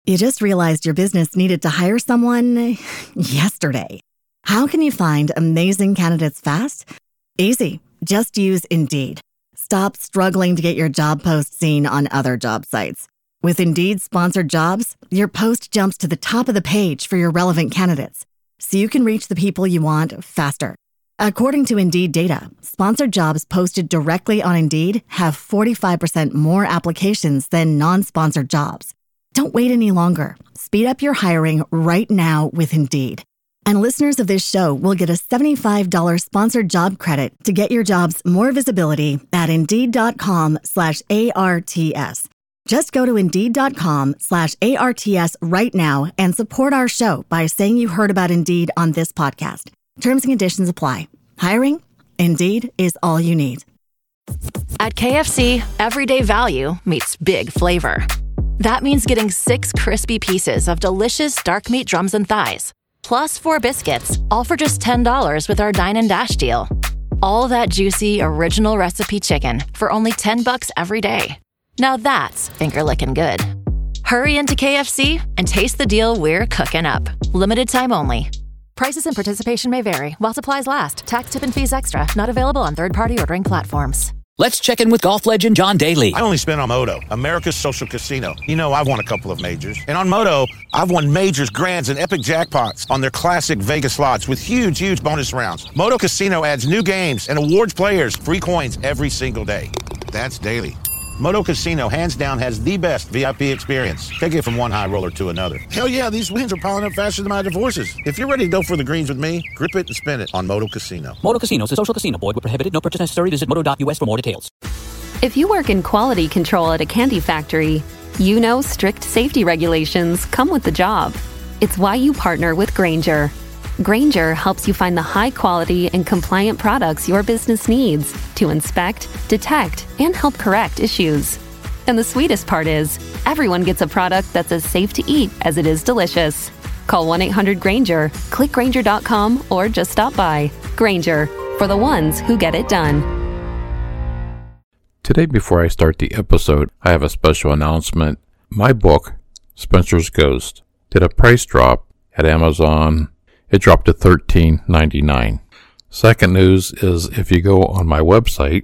You just realized your business needed to hire someone yesterday. How can you find amazing candidates fast? Easy. Just use Indeed. Stop struggling to get your job post seen on other job sites. With Indeed sponsored jobs, your post jumps to the top of the page for your relevant candidates, so you can reach the people you want faster. According to Indeed data, sponsored jobs posted directly on Indeed have 45% more applications than non-sponsored jobs. Don't wait any longer. Speed up your hiring right now with Indeed. And listeners of this show will get a $75 sponsored job credit to get your jobs more visibility at Indeed.com/ARTS. Just go to Indeed.com/ARTS right now and support our show by saying you heard about Indeed on this podcast. Terms and conditions apply. Hiring? Indeed is all you need. At KFC, everyday value meets big flavor. That means getting 6 crispy pieces of delicious dark meat drums and thighs, plus 4 biscuits, all for just $10 with our Dine and Dash deal. All that juicy, original recipe chicken for only $10 every day. Now that's finger-licking good. Hurry into KFC and taste the deal we're cooking up. Limited time only. Prices and participation may vary while supplies last. Tax, tip, and fees extra. Not available on third-party ordering platforms. Let's check in with golf legend John Daly. I only spin on Moto, America's social casino. You know, I've won a couple of majors. And on Moto, I've won majors, grands, and epic jackpots on their classic Vegas slots with huge bonus rounds. Moto Casino adds new games and awards players free coins every single day. That's daily. Moto Casino, hands down, has the best VIP experience. Take it from one high roller to another. Hell yeah, these wins are piling up faster than my divorces. If you're ready to go for the greens with me, grip it and spin it on Moto Casino. Moto Casino is a social casino. Void where prohibited. No purchase necessary. Visit moto.us for more details. If you work in quality control at a candy factory, you know strict safety regulations come with the job. It's why you partner with Grainger. Grainger helps you find the high-quality and compliant products your business needs to inspect, detect, and help correct issues. And the sweetest part is, everyone gets a product that's as safe to eat as it is delicious. Call 1-800-GRAINGER, click Grainger.com, or just stop by. Grainger, for the ones who get it done. Today, before I start the episode, I have a special announcement. My book, Spencer's Ghost, did a price drop at Amazon. It dropped to $13.99. Second news is if you go on my website,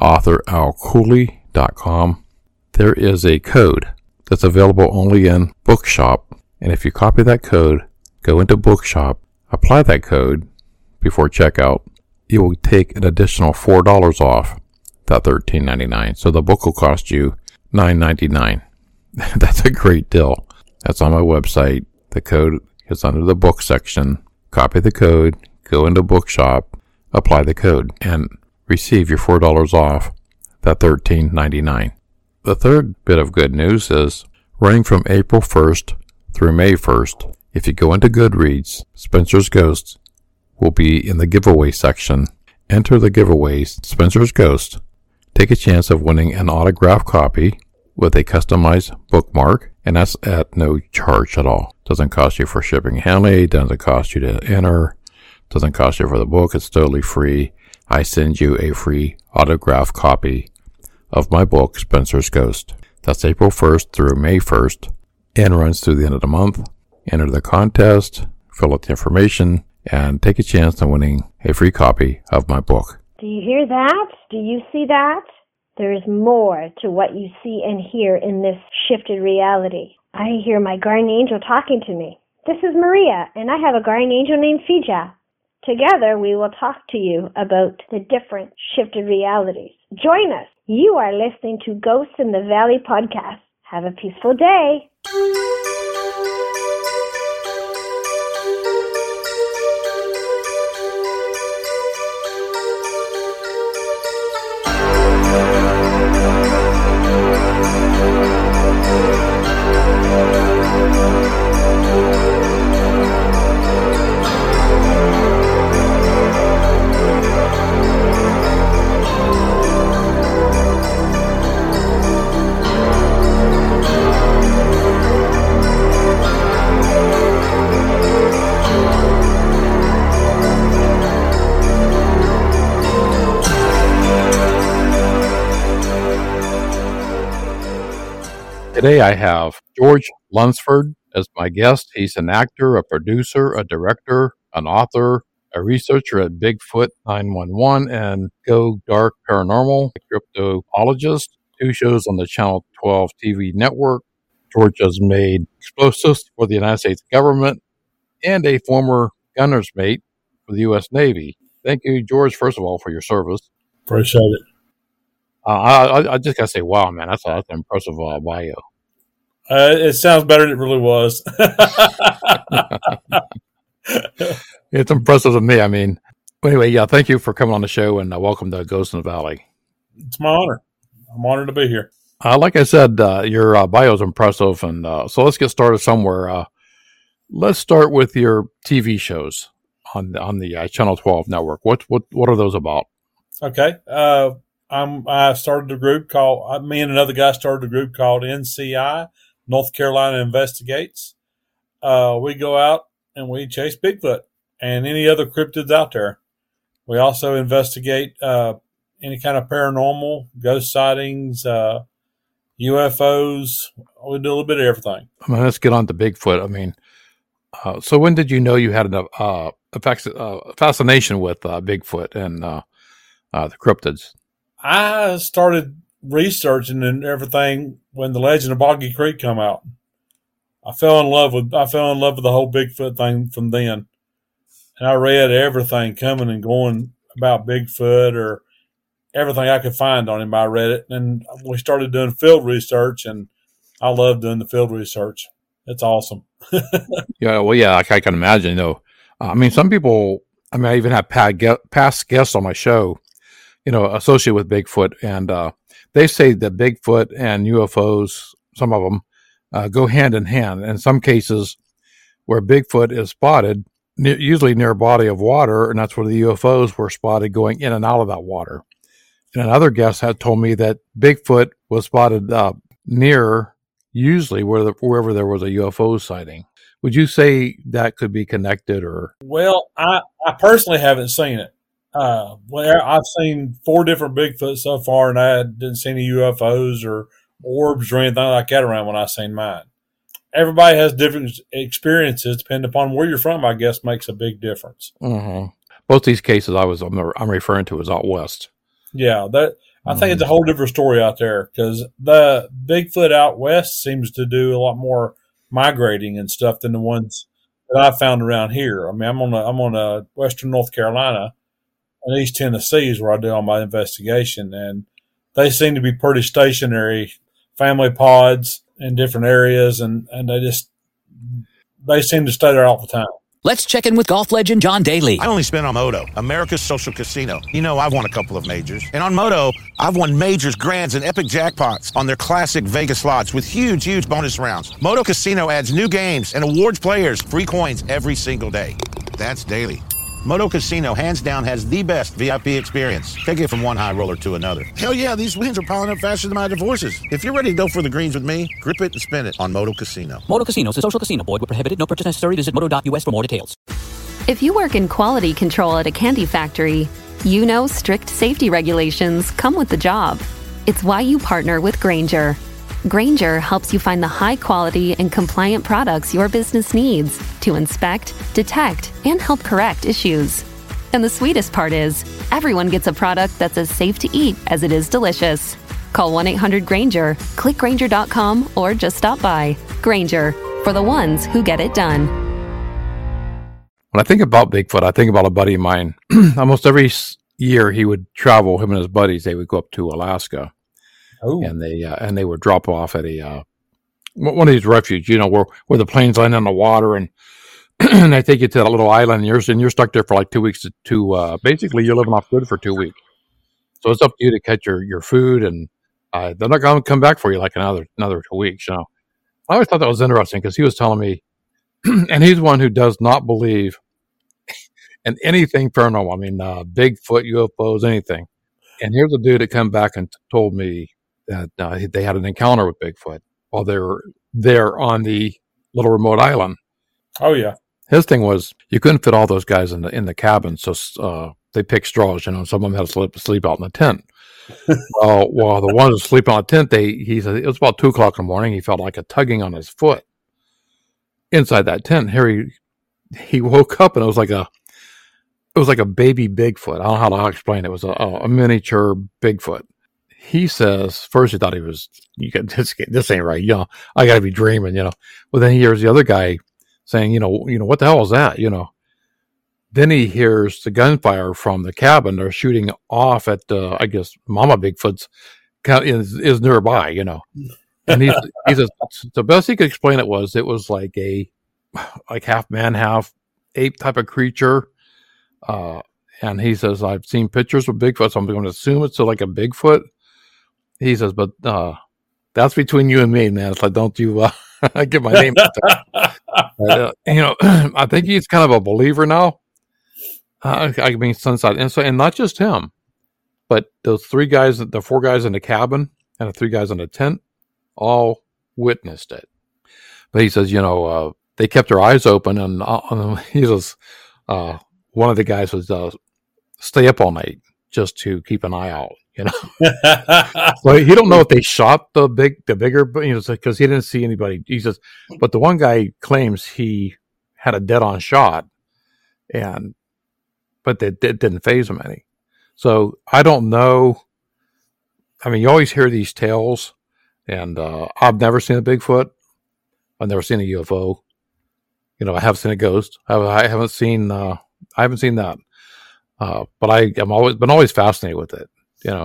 authoralcooley.com, there is a code that's available only in Bookshop. And if you copy that code, go into Bookshop, apply that code before checkout, you will take an additional $4 off that $13.99. So the book will cost you $9.99. That's a great deal. That's on my website. The code is under the book section. Copy the code, go into Bookshop, apply the code, and receive your $4 off that $13.99. The third bit of good news is running from April 1st through May 1st, if you go into Goodreads, Spencer's Ghost will be in the giveaway section. Enter the giveaways, Spencer's Ghost. Take a chance of winning an autographed copy with a customized bookmark, and that's at no charge at all. Doesn't cost you for shipping and handling, doesn't cost you to enter, doesn't cost you for the book, it's totally free. I send you a free autographed copy of my book, Spencer's Ghost. That's April 1st through May 1st, and runs through the end of the month. Enter the contest, fill out the information, and take a chance on winning a free copy of my book. Do you hear that? Do you see that? There is more to what you see and hear in this shifted reality. I hear my guardian angel talking to me. This is Maria, and I have a guardian angel named Fija. Together, we will talk to you about the different shifted realities. Join us. You are listening to Ghosts in the Valley podcast. Have a peaceful day. Today I have George Lunsford as my guest. He's an actor, a producer, a director, an author, a researcher at Bigfoot 911 and Go Dark Paranormal, a cryptoologist, 2 shows on the Channel 12 TV network. George has made explosives for the United States government and a former gunner's mate for the U.S. Navy. Thank you, George, first of all, for your service. Appreciate it. I just got to say, wow, man, that's an impressive bio. It sounds better than it really was. It's impressive to me. I mean, anyway, yeah, thank you for coming on the show and welcome to Ghost in the Valley. It's my honor. I'm honored to be here. Like I said, your bio is impressive, and so let's get started somewhere. Let's start with your TV shows on the Channel 12 network. What are those about? Okay, I started a group called me and another guy started a group called NCI, North Carolina Investigates. We go out and we chase Bigfoot and any other cryptids out there. We also investigate any kind of paranormal, ghost sightings, UFOs. We do a little bit of everything. I mean, let's get on to Bigfoot. I mean, so when did you know you had a fascination with Bigfoot and the cryptids? I started researching and everything when the Legend of Boggy Creek come out. I fell in love with the whole Bigfoot thing from then, and I read everything coming and going about Bigfoot or everything I could find on him. I read it, and we started doing field research, and I love doing the field research. It's awesome. Yeah, well, yeah, I can imagine. I mean, some people. I mean, I even have past guests on my show, associated with Bigfoot, and they say that Bigfoot and UFOs, some of them, go hand in hand. In some cases, where Bigfoot is spotted, usually near a body of water, and that's where the UFOs were spotted going in and out of that water. And another guest had told me that Bigfoot was spotted near, usually wherever there was a UFO sighting. Would you say that could be connected, or? Well, I personally haven't seen it. I've seen 4 different Bigfoot so far, and I didn't see any UFOs or orbs or anything like that around when I seen mine. Everybody has different experiences depending upon where you're from. I guess makes a big difference. Mm-hmm. Both these cases I'm referring to as out west. Yeah, I think it's a whole different story out there because the Bigfoot out west seems to do a lot more migrating and stuff than the ones that I found around here. I mean, I'm on western North Carolina and East Tennessee is where I do all my investigation, and they seem to be pretty stationary, family pods in different areas, and they seem to stay there all the time. Let's check in with golf legend John Daly. I only spin on Moto, America's social casino. I've won a couple of majors. And on Moto, I've won majors, grands, and epic jackpots on their classic Vegas slots with huge, huge bonus rounds. Moto Casino adds new games and awards players free coins every single day. That's daily. Moto Casino, hands down, has the best VIP experience. Take it from one high roller to another. Hell yeah, these wins are piling up faster than my divorces. If you're ready to go for the greens with me, grip it and spin it on Moto Casino. Moto Casino is a social casino. Void where prohibited. No purchase necessary. Visit moto.us for more details. If you work in quality control at a candy factory, you know strict safety regulations come with the job. It's why you partner with Grainger. Grainger helps you find the high-quality and compliant products your business needs to inspect, detect, and help correct issues. And the sweetest part is, everyone gets a product that's as safe to eat as it is delicious. Call 1-800-GRAINGER, click Grainger.com, or just stop by. Grainger, for the ones who get it done. When I think about Bigfoot, I think about a buddy of mine. Almost every year he would travel, him and his buddies, they would go up to Alaska. Oh. And they would drop off at a one of these refuges, where the planes land on the water, and and they take you to that little island, and you're stuck there for like 2 weeks to basically you're living off food for 2 weeks. So it's up to you to catch your food, and they're not going to come back for you like another 2 weeks. I always thought that was interesting because he was telling me, and he's one who does not believe in anything paranormal. I mean, Bigfoot, UFOs, anything. And here's a dude that come back and told me that they had an encounter with Bigfoot while they were there on the little remote island. Oh yeah. His thing was you couldn't fit all those guys in the cabin, so they picked straws. Some of them had to sleep out in the tent. While the ones that sleep on the tent, he said it was about 2:00 in the morning. He felt like a tugging on his foot, inside that tent. Harry, he woke up and it was like a baby Bigfoot. I don't know how to explain it. It was a miniature Bigfoot. He says, first he thought this ain't right. I got to be dreaming, Well, then he hears the other guy saying, what the hell is that? Then he hears the gunfire from the cabin. They're shooting off at, I guess, Mama Bigfoot's is nearby, And he says, the best he could explain it was like half man, half ape type of creature. And he says, I've seen pictures of Bigfoot, so I'm going to assume it's like a Bigfoot. He says, but that's between you and me, man. It's like, don't you get my name out there. I think he's kind of a believer now. I mean, Sunside. And not just him, but those the 4 guys in the cabin and the 3 guys in the tent all witnessed it. But he says, they kept their eyes open, and he says, one of the guys was stay up all night just to keep an eye out, So he don't know if they shot the bigger, but because he didn't see anybody. He says, but the one guy claims he had a dead-on shot, but it didn't faze him any. So I don't know. I mean, you always hear these tales, and I've never seen a Bigfoot. I've never seen a UFO. I have seen a ghost. I haven't seen that. But I've always fascinated with it.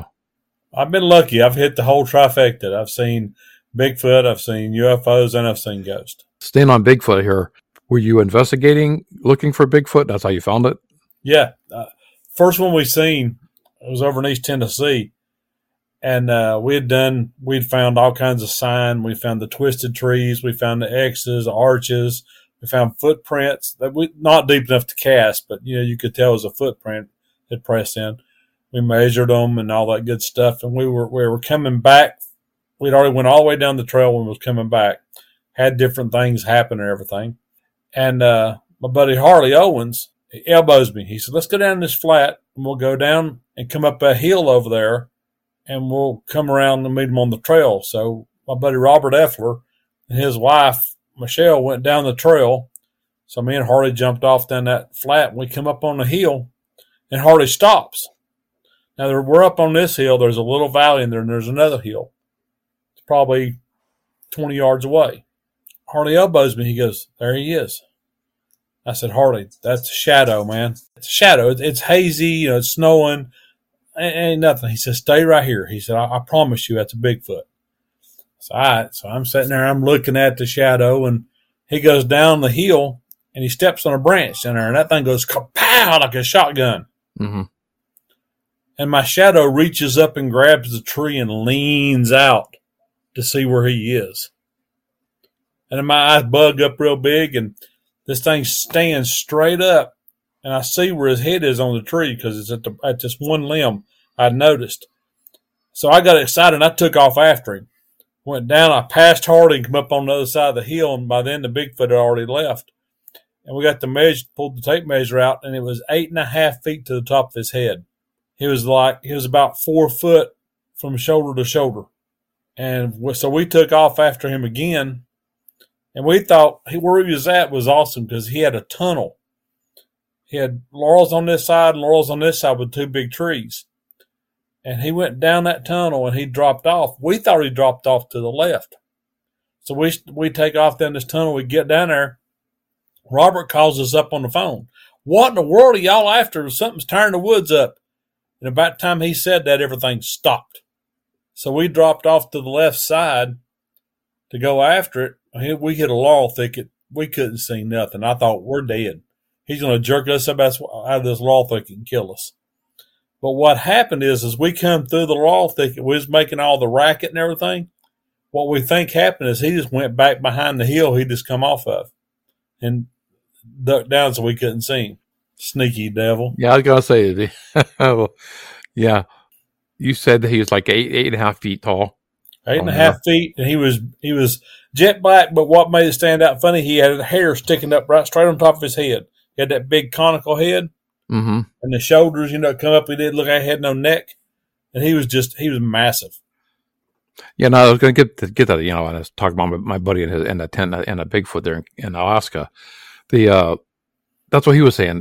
I've been lucky. I've hit the whole trifecta. I've seen Bigfoot, I've seen UFOs, and I've seen ghosts. Staying on Bigfoot here, were you investigating, looking for Bigfoot? That's how you found it? Yeah. First one we seen was over in East Tennessee. And we'd found all kinds of sign. We found the twisted trees. We found the X's, the arches. We found footprints that not deep enough to cast, but you could tell it was a footprint had pressed in. We measured them and all that good stuff. And we were coming back. We'd already went all the way down the trail when we was coming back. Had different things happen and everything. And my buddy Harley Owens, he elbows me. He said, let's go down this flat and we'll go down and come up a hill over there and we'll come around and meet them on the trail. So my buddy Robert Effler and his wife, Michelle, went down the trail. So me and Harley jumped off down that flat and we come up on the hill and Harley stops. Now we're up on this hill. There's a little valley in there and there's another hill. It's probably 20 yards away. Harley elbows me. He goes, there he is. I said, Harley, that's a shadow, man. It's a shadow. It's hazy. It's snowing. Ain't nothing. He says, stay right here. He said, I promise you that's a Bigfoot. So, all right. So I'm sitting there. I'm looking at the shadow, and he goes down the hill, and he steps on a branch down there, and that thing goes kapow like a shotgun. Mm-hmm. And my shadow reaches up and grabs the tree and leans out to see where he is. And then my eyes bug up real big, and this thing stands straight up, and I see where his head is on the tree because it's at this one limb I'd noticed. So I got excited, and I took off after him. Went down, I passed Harley and come up on the other side of the hill, and by then the Bigfoot had already left. And we got the measure, pulled the tape measure out, and it was 8.5 feet to the top of his head. He was about 4 foot from shoulder to shoulder. And so we took off after him again. And we thought where he was at was awesome because he had a tunnel. He had laurels on this side and laurels on this side with 2 big trees. And he went down that tunnel and he dropped off. We thought he dropped off to the left. So we take off down this tunnel. We get down there. Robert calls us up on the phone. What in the world are y'all after? Something's tearing the woods up. And about the time he said that, everything stopped. So we dropped off to the left side to go after it. We hit a laurel thicket. We couldn't see nothing. I thought, we're dead. He's going to jerk us up out of this laurel thicket and kill us. But what happened is, as we come through the laurel thicket, we was making all the racket and everything. What we think happened is he just went back behind the hill he just come off of and ducked down so we couldn't see him. Sneaky devil. Yeah, I was going to say, yeah. You said that he was like 8.5 feet tall. 8.5 feet, and he was jet black, but what made it stand out funny, he had hair sticking up right straight on top of his head. He had that big conical head, mm-hmm. and the shoulders, come up. He didn't look like he had no neck, and he was massive. Yeah, no, I was going to get that. And I was talking about my buddy in the tent and a Bigfoot there in Alaska. That's what he was saying.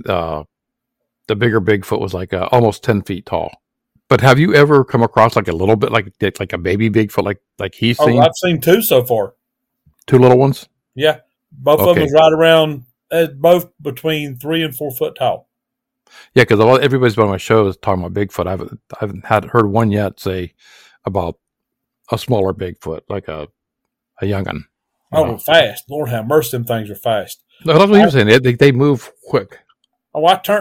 The bigger Bigfoot was like almost 10 feet tall. But have you ever come across like a little bit like a baby Bigfoot like he's seen? Oh, I've seen 2 so far. 2 little ones? Yeah, both of them was right around, both between 3 and 4 foot tall. Yeah, because everybody's been on my show is talking about Bigfoot. I haven't heard one yet say about a smaller Bigfoot, like a young'un. Oh, fast! Lord have mercy, them things are fast. No, that's what he was saying. They move quick. Oh,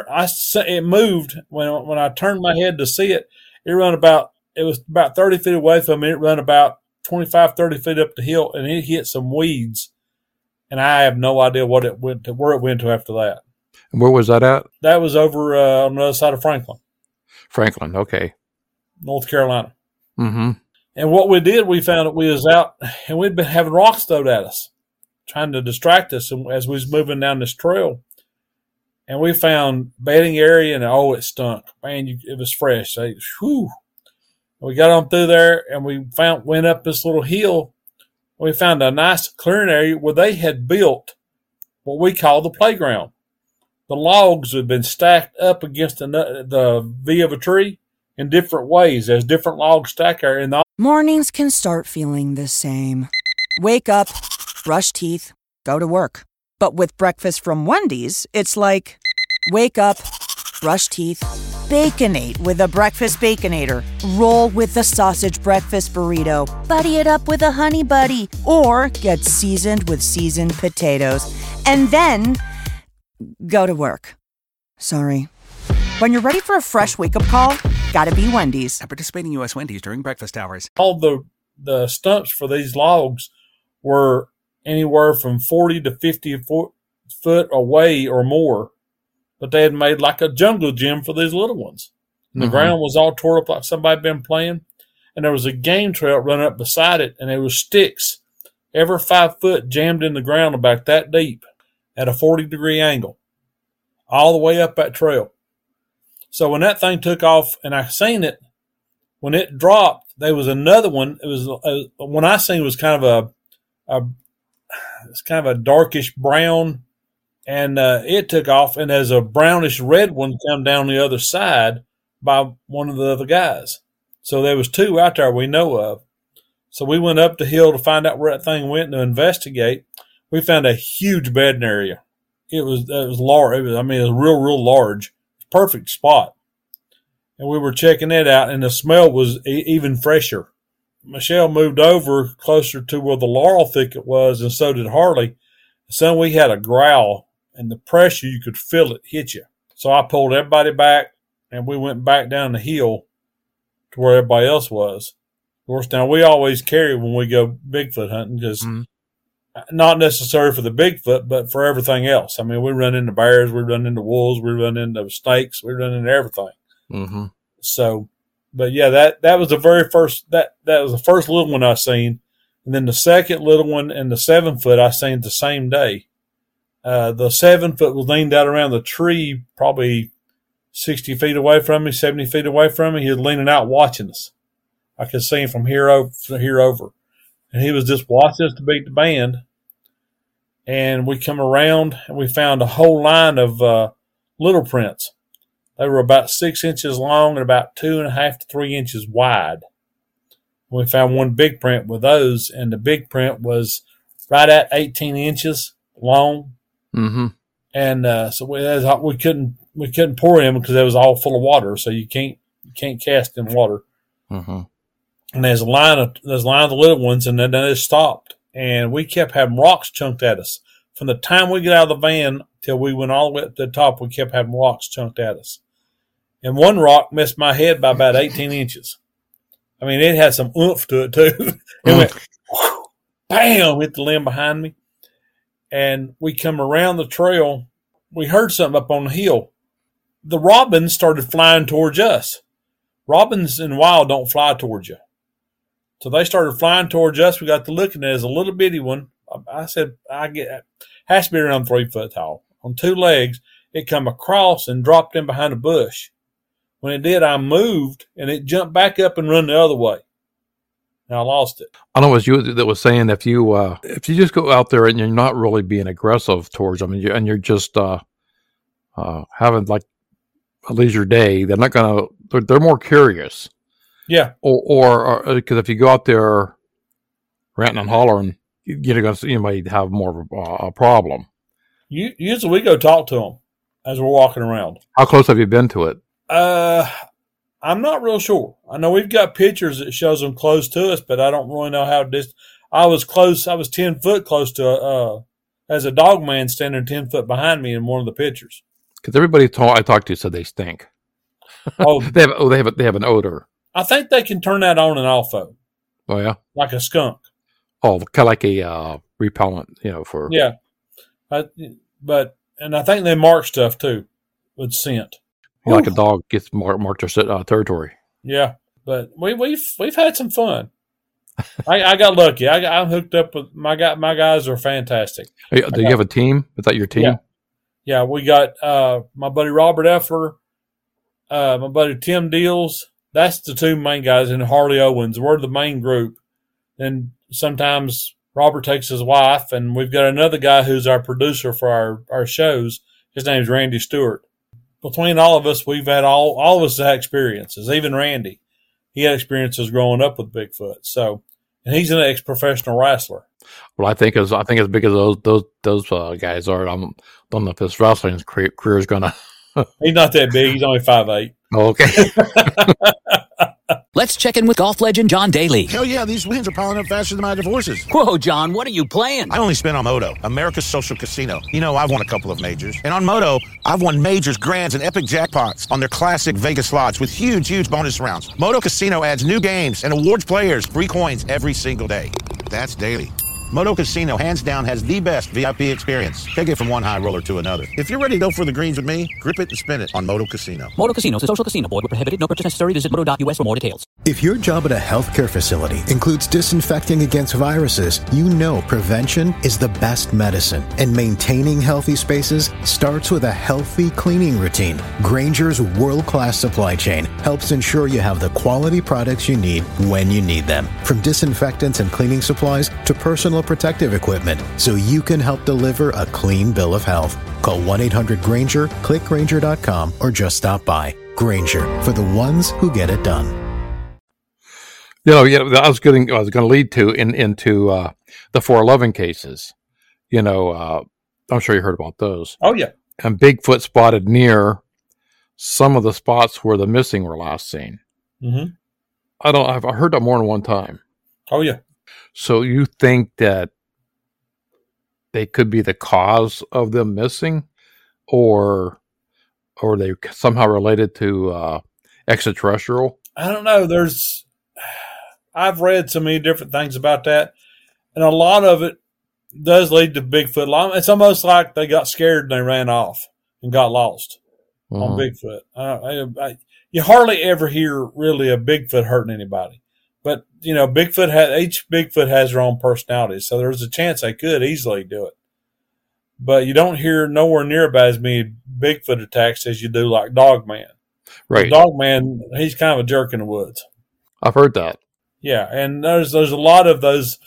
it moved when I turned my head to see it. It was about 30 feet away from me. It ran about 25, 30 feet up the hill, and it hit some weeds. And I have no idea where it went to after that. And where was that at? That was over on the other side of Franklin. Franklin, okay. North Carolina. Mm-hmm. And what we did, we found that we was out, and we'd been having rocks thrown at us, trying to distract us as we was moving down this trail. And we found bedding area, and it stunk. Man, it was fresh. So, whew. We got on through there, and we went up this little hill. We found a nice clearing area where they had built what we call the playground. The logs had been stacked up against the V of a tree in different ways. There's different logs stacked there. And mornings can start feeling the same. Wake up, brush teeth, go to work. But with breakfast from Wendy's, it's like, wake up, brush teeth, Baconate with a breakfast Baconator. Roll with the sausage breakfast burrito. Buddy it up with a honey buddy. Or get seasoned with seasoned potatoes. And then go to work. Sorry. When you're ready for a fresh wake-up call, gotta be Wendy's. At participating U.S. Wendy's during breakfast hours. All the stumps for these logs were anywhere from 40 to 50 foot away or more. But they had made like a jungle gym for these little ones. And the ground was all tore up like somebody had been playing. And there was a game trail running up beside it, and there was sticks every 5 foot jammed in the ground about that deep at a 40-degree angle, all the way up that trail. So when that thing took off, and I seen it, when it dropped, there was another one. It was when I seen it was kind of a darkish brown. And it took off, and there's a brownish red one come down the other side by one of the other guys. So there was 2 out there we know of. So we went up the hill to find out where that thing went to investigate. We found a huge bedding area. It was large. It was real large. Perfect spot. And we were checking it out, and the smell was even fresher. Michelle moved over closer to where the laurel thicket was, and so did Harley. So we had a growl. And the pressure, you could feel it hit you. So I pulled everybody back, and we went back down the hill to where everybody else was. Of course, now we always carry when we go Bigfoot hunting because not necessarily for the Bigfoot, but for everything else. I mean, we run into bears, we run into wolves, we run into snakes, we run into everything. Mm-hmm. So, but yeah, that was the very first, that was the first little one I seen. And then the second little one and the 7 foot I seen the same day. The 7 foot was leaned out around the tree, probably 60 feet away from me, 70 feet away from me. He was leaning out watching us. I could see him from here over. And he was just watching us to beat the band. And we come around and we found a whole line of little prints. They were about 6 inches long and about 2.5 to 3 inches wide. We found one big print with those, and the big print was right at 18 inches long. Mm-hmm. And so we couldn't pour him because it was all full of water. So you can't cast in water. Mm-hmm. And there's a line of the little ones, and then it stopped. And we kept having rocks chunked at us from the time we got out of the van till we went all the way up to the top. We kept having rocks chunked at us, and one rock missed my head by about 18 inches. I mean, it had some oomph to it too. It went whoosh, bam, hit the limb behind me. And we come around the trail. We heard something up on the hill. The robins started flying towards us. Robins in the wild don't fly towards you. So they started flying towards us. We got to looking at it as a little bitty one. I said, has to be around 3 foot tall. On 2 legs, it come across and dropped in behind a bush. When it did, I moved, and it jumped back up and run the other way. and I lost it. I know it was you that was saying if you just go out there and you're not really being aggressive towards them, and you're just having like a leisure day, they're not gonna. They're more curious. Yeah. Or because if you go out there ranting and hollering, you're gonna you might have more of a problem. Usually we go talk to them as we're walking around. How close have you been to it? I'm not real sure. I know we've got pictures that shows them close to us, but I don't really know how distant. I was close. I was 10 foot close to as a dog man standing 10 foot behind me in one of the pictures. Because everybody I talked to said they stink. Oh, they have an odor. I think they can turn that on and off though. Oh yeah, like a skunk. Oh, kind of like a repellent, for And I think they mark stuff too with scent. Like a dog gets marked their territory. Yeah, but we've had some fun. I got lucky. I'm hooked up with my guys are fantastic. Do you have a team? Is that your team? Yeah, we got my buddy Robert Effler, my buddy Tim Deals. That's the two main guys, and Harley Owens. We're the main group. And sometimes Robert takes his wife, and we've got another guy who's our producer for our shows. His name's Randy Stewart. Between all of us, we've had all of us had experiences. Even Randy, he had experiences growing up with Bigfoot. So, and he's an ex-professional wrestler. Well, I think as big as those guys are, I don't know if his wrestling career is gonna. He's not that big. He's only 5'8". Oh, okay. Let's check in with golf legend John Daly. Hell yeah, these wins are piling up faster than my divorces. Whoa, John, what are you playing? I only spent on Moto, America's social casino. I've won a couple of majors. And on Moto, I've won majors, grands, and epic jackpots on their classic Vegas slots with huge bonus rounds. Moto Casino adds new games and awards players free coins every single day. That's daily. Moto Casino, hands down, has the best VIP experience. Take it from one high roller to another. If you're ready to go for the greens with me, grip it and spin it on Moto Casino. Moto Casino is a social casino. Void where prohibited. No purchase necessary. Visit moto.us for more details. If your job at a healthcare facility includes disinfecting against viruses, you know prevention is the best medicine. And maintaining healthy spaces starts with a healthy cleaning routine. Grainger's world-class supply chain helps ensure you have the quality products you need when you need them. From disinfectants and cleaning supplies to personal protective equipment, so you can help deliver a clean bill of health. Call 1-800-GRAINGER, click Grainger.com, or just stop by. Grainger, for the ones who get it done. I was going to lead into the 411 cases. I'm sure you heard about those. Oh yeah. And Bigfoot spotted near some of the spots where the missing were last seen. Mm-hmm. I've heard that more than one time. Oh yeah. So you think that they could be the cause of them missing, or are they somehow related to extraterrestrial? I don't know. I've read so many different things about that, and a lot of it does lead to Bigfoot. It's almost like they got scared and they ran off and got lost on Bigfoot. You hardly ever hear really a Bigfoot hurting anybody. But, each Bigfoot has their own personality, so there's a chance they could easily do it. But you don't hear nowhere near about as many Bigfoot attacks as you do like Dogman. Right. Dogman, he's kind of a jerk in the woods. I've heard that. Yeah, and there's a lot of those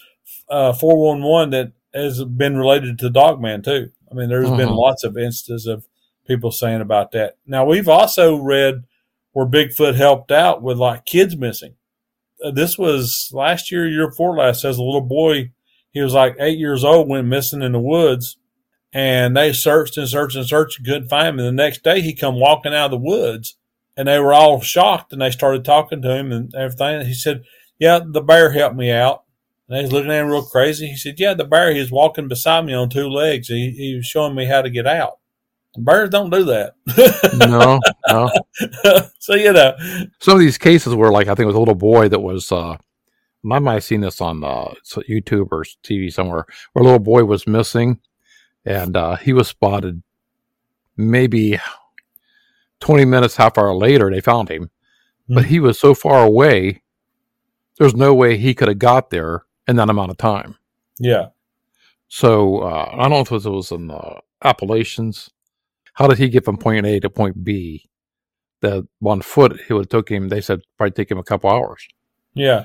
411 that has been related to Dogman too. I mean, there's been lots of instances of people saying about that. Now, we've also read where Bigfoot helped out with like kids missing. This was last year before last, as a little boy, he was like 8 years old, went missing in the woods, and they searched and couldn't find him. And the next day he come walking out of the woods, and they were all shocked, and they started talking to him and everything. And he said, yeah, the bear helped me out. And they was looking at him real crazy. He said, yeah, the bear, he was walking beside me on two legs. He was showing me how to get out. Bears don't do that. No. So, some of these cases were like, I think it was a little boy that was, I might have seen this on YouTube or TV somewhere, where a little boy was missing, and he was spotted maybe 20 minutes, half hour later, they found him. But he was so far away, there's no way he could have got there in that amount of time. Yeah. So, I don't know if it was in the Appalachians. How did he get from point A to point B? That 1 foot, it would took him, they said, probably take him a couple hours. Yeah.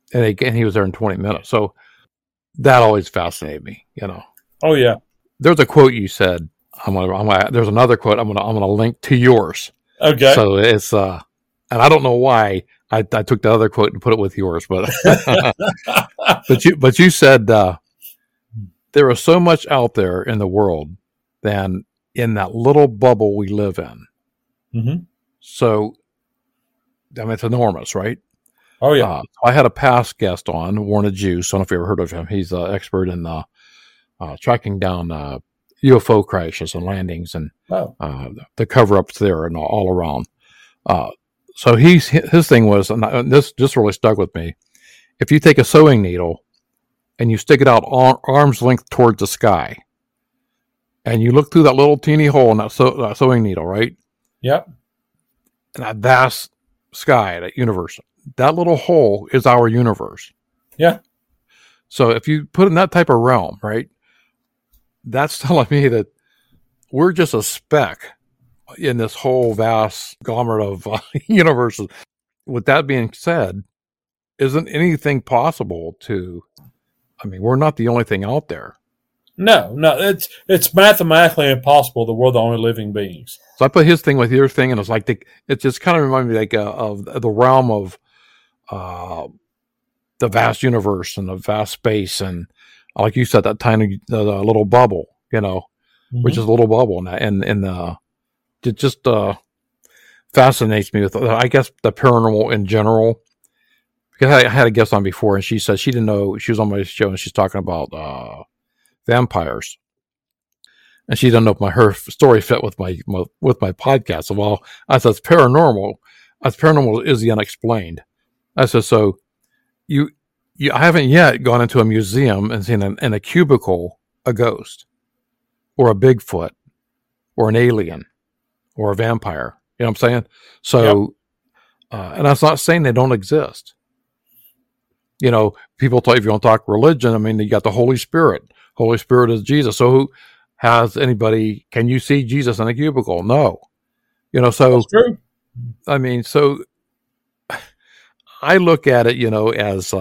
and he was there in 20 minutes. So that always fascinated me, Oh yeah. There's a quote you said. There's another quote I'm gonna link to yours. Okay. So it's and I don't know why I took the other quote and put it with yours, but but you said there is so much out there in the world than in that little bubble we live in. Mm-hmm. So, I mean, it's enormous, right? Oh yeah. I had a past guest on, Warren Juice. I don't know if you ever heard of him. He's an expert in tracking down UFO crashes and landings and the cover-ups there and all around. So his thing was, and this really stuck with me. If you take a sewing needle and you stick it out arm's length towards the sky, and you look through that little teeny hole in that sewing needle, right? Yep. And that vast sky, that universe, that little hole is our universe. Yeah. So if you put in that type of realm, right, that's telling me that we're just a speck in this whole vast conglomerate of universes. With that being said, isn't anything possible we're not the only thing out there. No, it's mathematically impossible that we're the only living beings. So I put his thing with your thing, and it's like it just kind of reminded me of the realm of the vast universe and the vast space, and like you said, that tiny little bubble, which is a little bubble, and it just fascinates me with, I guess, the paranormal in general. Because I had a guest on before, and she said she didn't know. She was on my show, and she's talking about vampires, and she didn't know if her story fit with my podcast. So, well, I said it's paranormal. As paranormal is the unexplained. I said, so you I haven't yet gone into a museum and seen in a cubicle a ghost or a Bigfoot or an alien or a vampire. You know what I'm saying? So, and that's not saying they don't exist. People talk, if you want to talk religion, I mean, you got the Holy Spirit. Holy Spirit is Jesus. So can you see Jesus in a cubicle? No. So that's true. I mean, so I look at it, as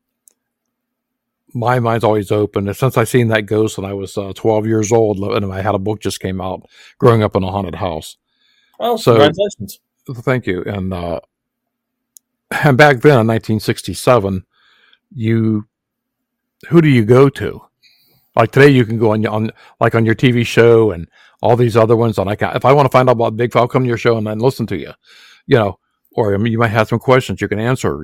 my mind's always open. And since I seen that ghost when I was 12 years old, and I had a book just came out, Growing Up in a Haunted House. Oh, so, congratulations. Thank you. And back then in 1967, who do you go to? Like today, you can go on your TV show and all these other ones. And if I want to find out about Bigfoot, I'll come to your show and then listen to you, or you might have some questions you can answer,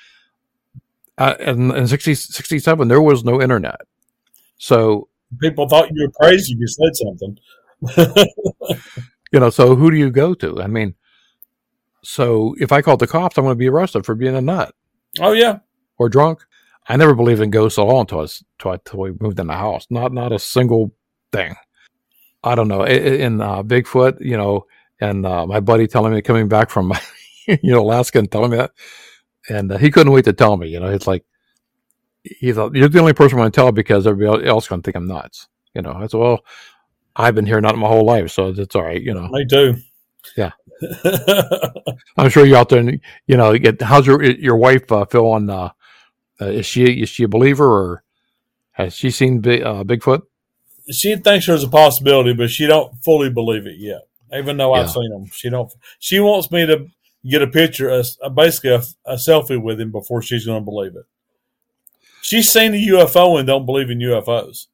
and in 67, there was no internet. So people thought you were crazy if you said something. So who do you go to? I mean, so if I called the cops, I'm going to be arrested for being a nut. Oh yeah. Or drunk. I never believed in ghosts at all until we moved in the house. Not a single thing. I don't know. In Bigfoot, and my buddy telling me, coming back from, Alaska and telling me that, and he couldn't wait to tell me. It's like he thought, you're the only person I'm going to tell because everybody else going to think I'm nuts. I said, well, I've been here not my whole life, so it's all right. Me too. Yeah. I'm sure you're out there, and how's your wife feel on? Is she a believer, or has she seen Bigfoot? She thinks there's a possibility, but she don't fully believe it yet. Even though I've seen him, she don't. She wants me to get a picture, basically a selfie with him before she's going to believe it. She's seen a UFO and don't believe in UFOs.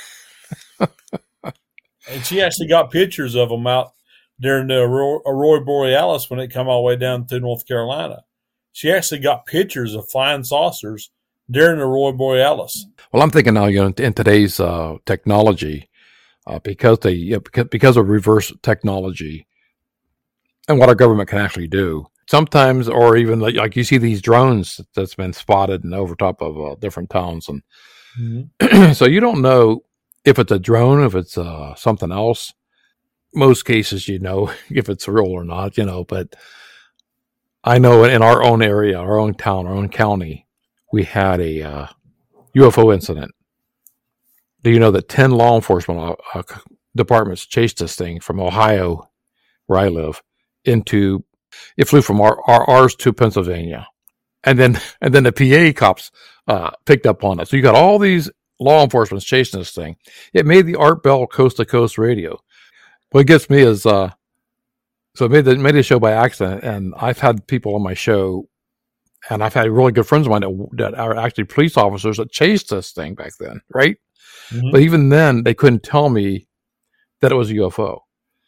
And she actually got pictures of them out during the Aurora Borealis when it come all the way down to North Carolina. She actually got pictures of flying saucers during the Aurora Borealis. Well, I'm thinking now, in today's technology, because of reverse technology and what our government can actually do, sometimes, or even like you see these drones that's been spotted and over top of different towns, and so you don't know if it's a drone, if it's something else. Most cases, if it's real or not, but I know in our own area, our own town, our own county, we had a UFO incident. Do you know that 10 law enforcement departments chased this thing from Ohio, where I live, it flew from ours to Pennsylvania. And then the PA cops picked up on it. So you got all these law enforcement chasing this thing. It made the Art Bell Coast to Coast radio. What gets me is so it made the show by accident, and I've had people on my show, and I've had really good friends of mine that are actually police officers that chased this thing back then, right? Mm-hmm. But even then, they couldn't tell me that it was a UFO,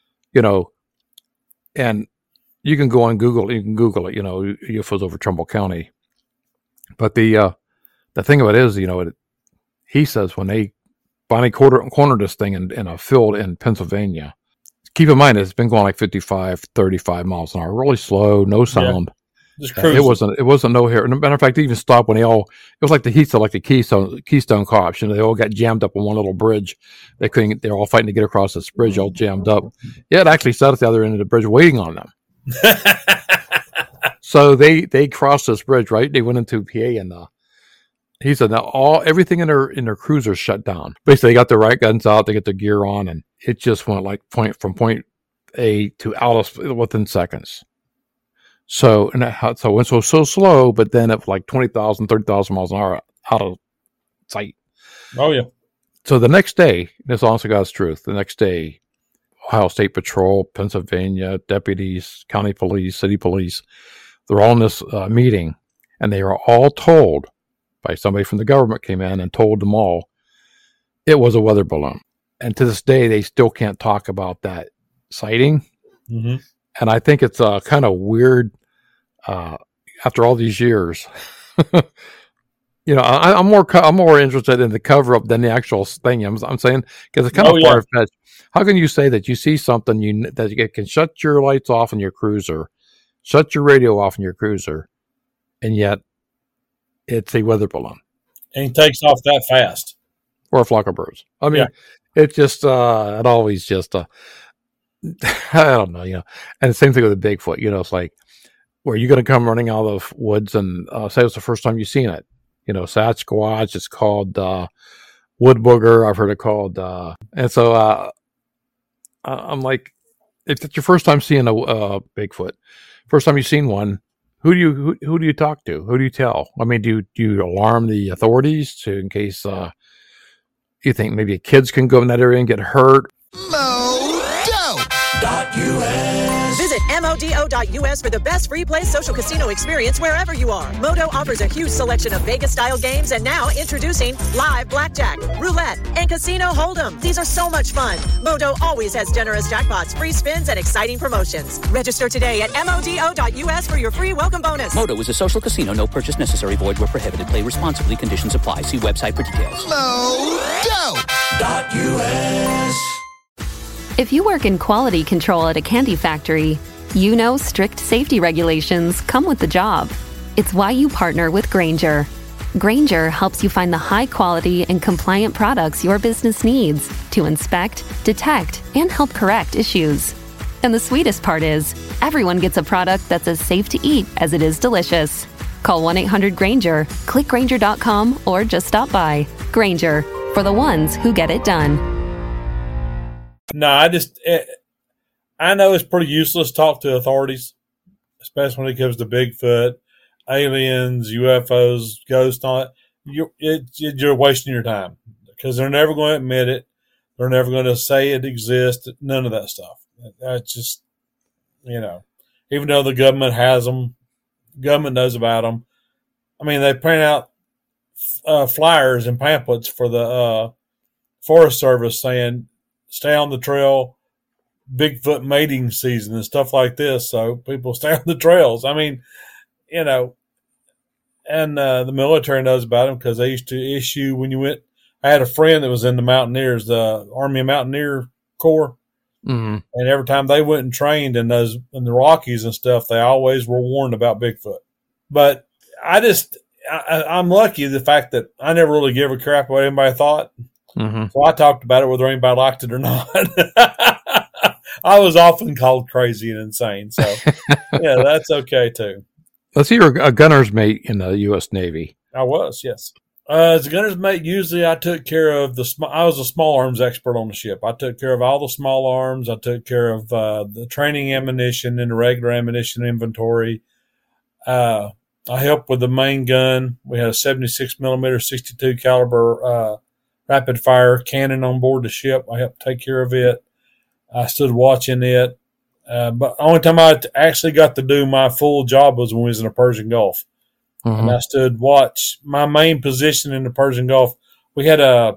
and you can go on Google, it, UFOs over Trumbull County. But the thing of it is, he says when they finally cornered this thing in a field in Pennsylvania, keep in mind, it's been going like 55, 35 miles an hour, really slow, no sound. Yeah, it wasn't no hair. Matter of fact, they even stopped when it was like the heat of like the Keystone Cops. They all got jammed up on one little bridge. They're all fighting to get across this bridge, all jammed up. Yeah, it actually sat at the other end of the bridge waiting on them. So they crossed this bridge, right? They went into PA, and he said now everything in their cruisers shut down. Basically, they got their right guns out, they get their gear on, and it just went like from point A to out within seconds. So it went so slow, but then at like 20,000, 30,000 miles an hour out of sight. Oh yeah. So the next day, this honest to God's truth, the next day, Ohio State Patrol, Pennsylvania deputies, county police, city police, they're all in this meeting, and they are all told by somebody from the government came in and told them all it was a weather balloon. And to this day, they still can't talk about that sighting. Mm-hmm. And I think it's kind of weird after all these years. I'm more interested in the cover up than the actual thing. I'm saying, because it's kind of far fetched. How can you say that you see something that you can shut your lights off in your cruiser, shut your radio off in your cruiser, and yet it's a weather balloon, and it takes off that fast, or a flock of birds? I mean, it's just it always just I don't know, And the same thing with the Bigfoot. It's like, where you going to come running out of the woods and say it's the first time you've seen it? Sasquatch. It's called wood booger. I've heard it called, and so I'm like, if it's your first time seeing a Bigfoot, first time you've seen one, who do you talk to? Who do you tell? I mean, do you alarm the authorities in case you think maybe kids can go in that area and get hurt? Visit MODO.US for the best free play social casino experience wherever you are. Modo offers a huge selection of Vegas-style games, and now introducing live blackjack, roulette, and casino hold'em. These are so much fun. Modo always has generous jackpots, free spins, and exciting promotions. Register today at MODO.US for your free welcome bonus. Modo is a social casino. No purchase necessary. Void where prohibited. Play responsibly. Conditions apply. See website for details. Modo.US. If you work in quality control at a candy factory, you know strict safety regulations come with the job. It's why you partner with Grainger. Grainger helps you find the high-quality and compliant products your business needs to inspect, detect, and help correct issues. And the sweetest part is, everyone gets a product that's as safe to eat as it is delicious. Call 1-800-GRAINGER, click Grainger.com, or just stop by. Grainger, for the ones who get it done. No, I know it's pretty useless to talk to authorities, especially when it comes to Bigfoot, aliens, UFOs, ghosts, all that. You're wasting your time because they're never going to admit it. They're never going to say it exists. None of that stuff. That's just, even though the government has them, government knows about them. I mean, they print out flyers and pamphlets for the Forest Service saying, stay on the trail, Bigfoot mating season and stuff like this. So people stay on the trails. I mean, and the military knows about them because they used to issue when you went. I had a friend that was in the Mountaineers, the Army Mountaineer Corps. Mm-hmm. And every time they went and trained in the Rockies and stuff, they always were warned about Bigfoot. But I'm lucky the fact that I never really gave a crap what anybody thought. Mm-hmm. So I talked about it whether anybody liked it or not. I was often called crazy and insane. So, yeah, that's okay, too. Let's see, you're a gunner's mate in the U.S. Navy. I was, yes. As a gunner's mate, usually I took care of I was a small arms expert on the ship. I took care of all the small arms. I took care of the training ammunition and the regular ammunition inventory. I I helped with the main gun. We had a 76 millimeter, 62 caliber rapid fire cannon on board the ship. I helped take care of it. I stood watching it. But the only time I actually got to do my full job was when we was in the Persian Gulf. Mm-hmm. And I stood watch. My main position in the Persian Gulf, we had a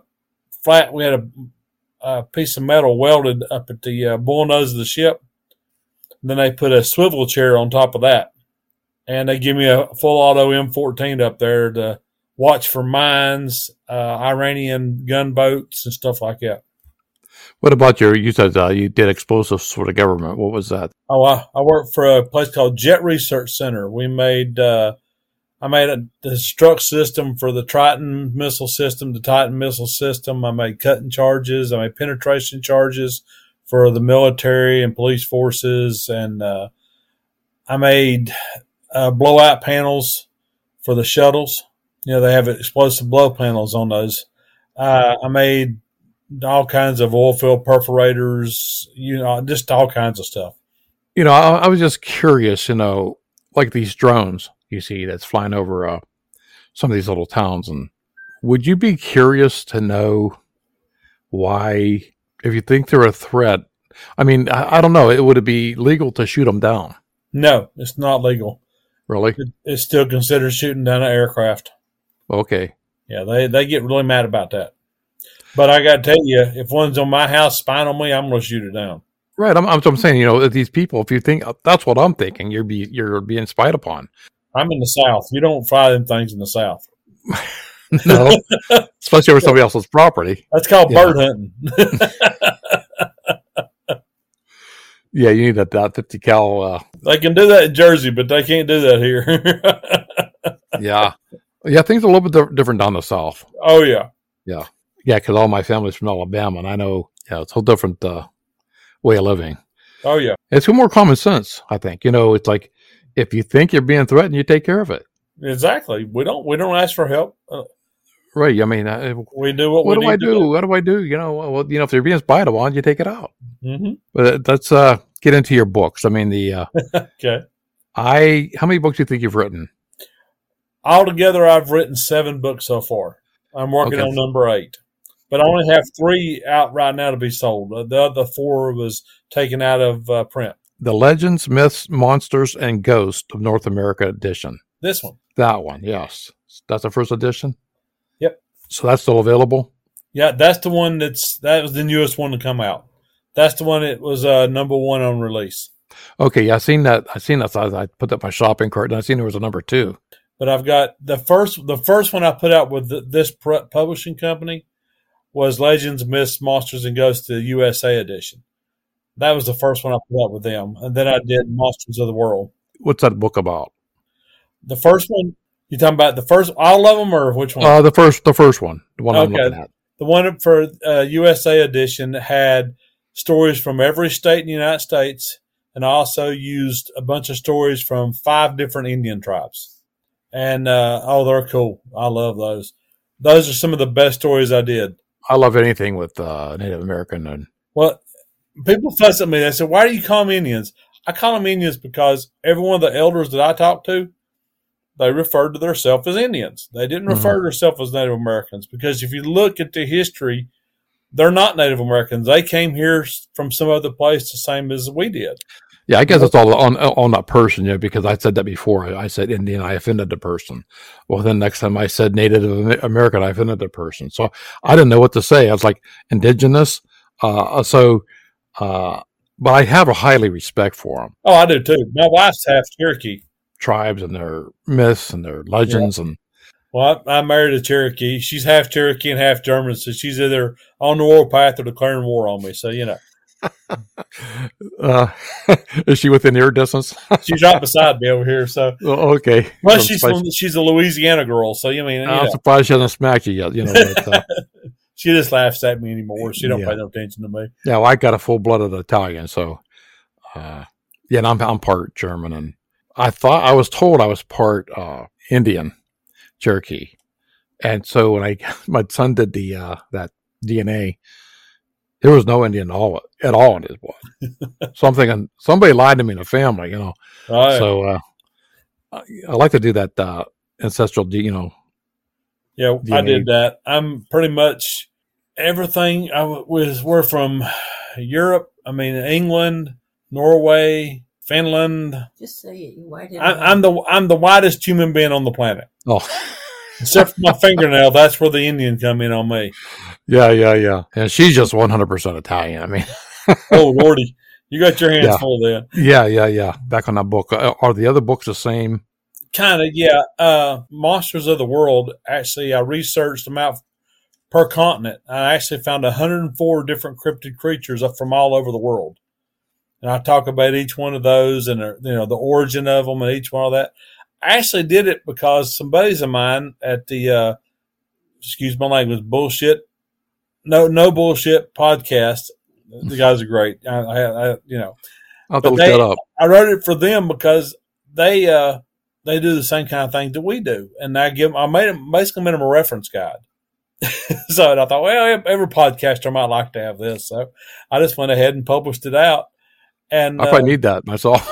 piece of metal welded up at the bull nose of the ship. And then they put a swivel chair on top of that. And they give me a full auto M14 up there to watch for mines, Iranian gunboats, and stuff like that. What about you said you did explosives for the government. What was that? Oh, I worked for a place called Jet Research Center. We made, I made the struck system for the Triton missile system, the Titan missile system. I made cutting charges. I made penetration charges for the military and police forces. And I made blowout panels for the shuttles. You know, they have explosive blow panels on those. I made all kinds of oil field perforators, you know, just all kinds of stuff. You know, I was just curious, you know, like these drones you see that's flying over some of these little towns. And would you be curious to know why, if you think they're a threat, I mean, I don't know, would it be legal to shoot them down? No, it's not legal. Really? It's still considered shooting down an aircraft. Okay. Yeah, they get really mad about that. But I got to tell you, if one's on my house spying on me, I'm going to shoot it down. Right. I'm saying, you know, these people, if you think, that's what I'm thinking, you're being spied upon. I'm in the South. You don't fly them things in the South. No, especially over somebody else's property. That's called bird hunting. Yeah, you need that 50 cal. They can do that in Jersey, but they can't do that here. Yeah. Yeah, things are a little bit different down the South. Oh, yeah. Yeah. Yeah, because all my family's from Alabama, and I know, it's a whole different way of living. Oh, yeah. It's more common sense, I think. You know, it's like, if you think you're being threatened, you take care of it. Exactly. We don't ask for help. Right. I mean, we do what we need to do. What do I do? You know, well, you know, if they're being spied upon, you take it out. Mm-hmm. But let's get into your books. I mean, okay. How many books do you think you've written? Altogether, I've written 7 books so far. I'm working on number 8. But I only have 3 out right now to be sold. The other 4 was taken out of print. The Legends, Myths, Monsters, and Ghosts of North America edition. This one. That one, yes. That's the first edition? Yep. So that's still available? Yeah, that's the one that was the newest one to come out. That's the one that was number 1 on release. Okay, yeah, I seen that. I put that in my shopping cart, and I seen there was a number 2. But I've got the first one I put out with this publishing company was Legends, Myths, Monsters, and Ghosts, the USA edition. That was the first one I put out with them. And then I did Monsters of the World. What's that book about? The first one, you talking about the first, all of them, or which one? The first one, the one I'm looking at. The one for USA edition had stories from every state in the United States, and I also used a bunch of stories from 5 different Indian tribes. And, they're cool. I love those. Those are some of the best stories I did. I love anything with Native American. And well, people fuss at me. They say, why do you call them Indians? I call them Indians because every one of the elders that I talked to, they referred to themselves as Indians. They didn't refer to themselves as Native Americans, because if you look at the history, they're not Native Americans. They came here from some other place the same as we did. Yeah, I guess it's all on that person, because I said that before. I said Indian, I offended the person. Well, then next time I said Native American, I offended the person. So I didn't know what to say. I was like, indigenous. But I have a highly respect for them. Oh, I do too. My wife's half Cherokee. Tribes and their myths and their legends. Yeah. Well, I married a Cherokee. She's half Cherokee and half German, so she's either on the warpath or declaring war on me. So, you know. Is she within ear distance? She's right beside me over here. So okay. Well, she's a Louisiana girl, so I'm surprised she hasn't smacked you yet. But, she just laughs at me anymore. She don't pay no attention to me. Yeah, well, I got a full-blooded Italian, so and I'm part German, and I was told I was part Indian, Cherokee, and so when my son did that DNA. There was no Indian at all in his blood. So I'm thinking somebody lied to me in the family, Right. So I like to do that ancestral, Yeah, DNA. I did that. I'm pretty much everything. We're from Europe. I mean, England, Norway, Finland. Just say it. You white. I'm the whitest human being on the planet. Oh, except for my fingernail. That's where the Indian come in on me. Yeah. And she's just 100% Italian. I mean, oh Lordy, you got your hands full then. Yeah. Back on that book. Are the other books the same? Kind of, yeah. Monsters of the World. Actually, I researched them out per continent. I actually found 104 different cryptid creatures up from all over the world, and I talk about each one of those and the origin of them and each one of that. I actually did it because some buddies of mine at the excuse my language, bullshit, no bullshit podcast. The guys are great. I I'll have to look that up. I wrote it for them because they do the same kind of thing that we do, and I basically made them a reference guide. So I thought, well, every podcaster might like to have this, so I just went ahead and published it out. And I probably need that myself.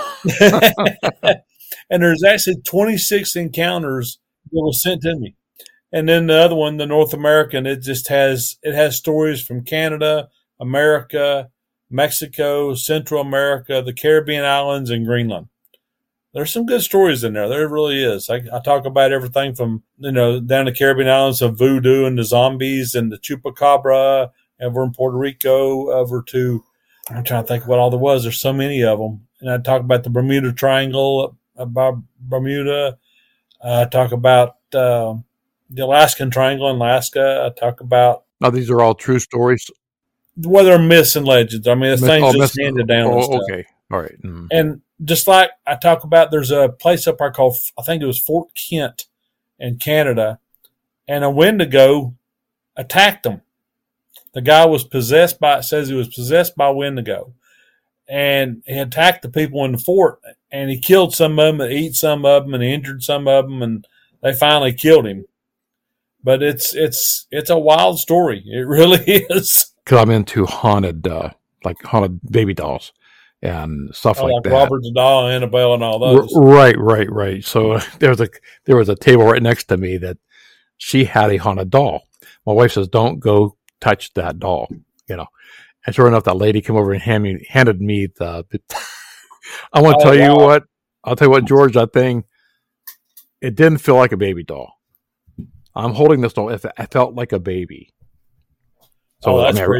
And there's actually 26 encounters that were sent to me, and then the other one, the North American, it has stories from Canada, America, Mexico, Central America, the Caribbean islands, and Greenland. There's some good stories in there. There really is. I talk about everything from, down the Caribbean islands of voodoo and the zombies and the chupacabra over in Puerto Rico over to, I'm trying to think what all there was. There's so many of them. And I talk about the Bermuda Triangle, about Bermuda. I talk about the Alaskan Triangle in Alaska. I talk about. Now, these are all true stories? Well, they're myths and legends. I mean, it's things just handed down. Oh, okay. All right. Mm. And just like I talk about, there's a place up there called, I think it was Fort Kent in Canada, and a Wendigo attacked them. The guy was says he was possessed by Wendigo, and he attacked the people in the fort, and he killed some of them, and ate some of them, and he injured some of them, and they finally killed him. But it's a wild story. It really is. Because I'm into haunted baby dolls and stuff like that. Robert the Doll, Annabelle, and all those. Right. So there was a table right next to me that she had a haunted doll. My wife says, "Don't go touch that doll," And sure enough, that lady came over and handed me the I want to tell you what. I'll tell you what, George. That thing, it didn't feel like a baby doll. I'm holding this doll. It felt like a baby. So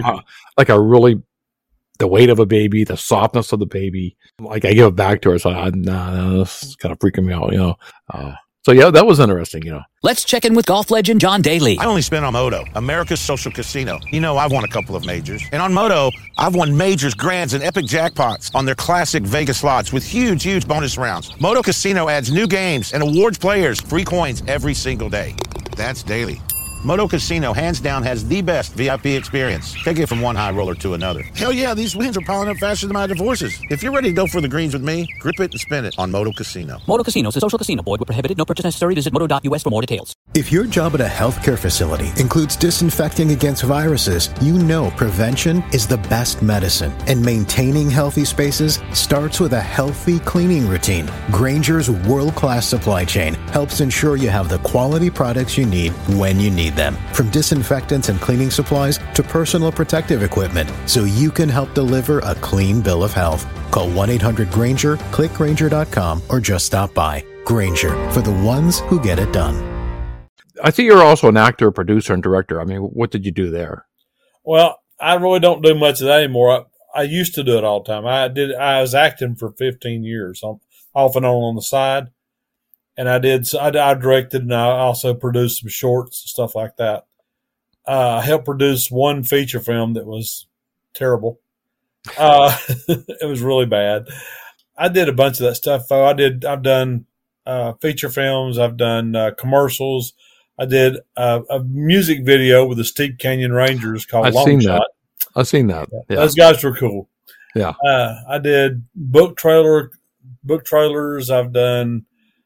the weight of a baby, the softness of the baby. Like I give it back to her, so this is kind of freaking me out, So yeah, that was interesting, Let's check in with golf legend John Daly. I only spent on Moto, America's social casino. I've won a couple of majors. And on Moto, I've won majors, grands, and epic jackpots on their classic Vegas slots with huge bonus rounds. Moto Casino adds new games and awards players free coins every single day. That's daily. Moto Casino, hands down, has the best VIP experience. Take it from one high roller to another. Hell yeah, these wins are piling up faster than my divorces. If you're ready to go for the greens with me, grip it and spin it on Moto Casino. Moto Casino is a social casino. Void where prohibited. No purchase necessary. Visit moto.us for more details. If your job at a healthcare facility includes disinfecting against viruses, you know prevention is the best medicine. And maintaining healthy spaces starts with a healthy cleaning routine. Grainger's world-class supply chain helps ensure you have the quality products you need when you need them. From disinfectants and cleaning supplies to personal protective equipment, so you can help deliver a clean bill of health. Call 1-800-GRAINGER, click Grainger.com, or just stop by. Grainger, for the ones who get it done. I see you're also an actor, producer, and director. I mean, what did you do there? Well, I really don't do much of that anymore. I used to do it all the time. I was acting for 15 years, off and on the side. And I directed, and I also produced some shorts and stuff like that. I helped produce one feature film that was terrible. It was really bad. I did a bunch of that stuff. I've done feature films. I've done commercials. I did a music video with the Steep Canyon Rangers called Long Shot. I've seen that. Yeah. Those guys were cool. Yeah. I did book trailers. I've done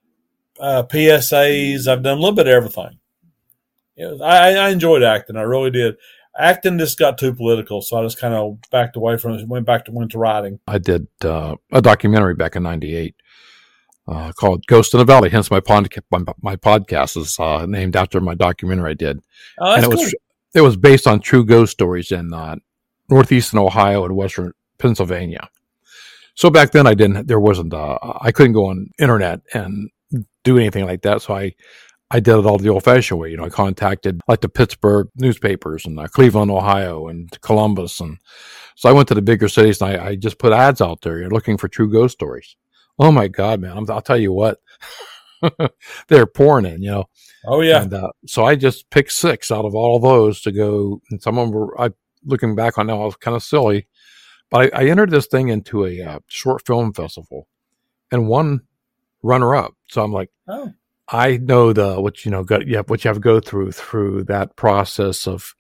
PSAs. I've done a little bit of everything. I enjoyed acting. I really did. Acting just got too political, so I just kind of backed away from it. Went to writing. I did a documentary back in '98 called Ghost in the Valley. Hence my podcast is named after my documentary I did. Oh, that's cool. It was based on true ghost stories in northeastern Ohio and western Pennsylvania. So back then I couldn't go on internet and do anything like that. So I did it all the old fashioned way. I contacted like the Pittsburgh newspapers and Cleveland, Ohio, and Columbus. And so I went to the bigger cities and I just put ads out there looking for true ghost stories. Oh my God, man. I'll tell you what, they're pouring in, Oh yeah. And so I just picked 6 out of all of those to go. And some of them were, looking back on now, I was kind of silly, but I entered this thing into a short film festival and won runner up. So I'm like, oh. I know what you have to go through that process of,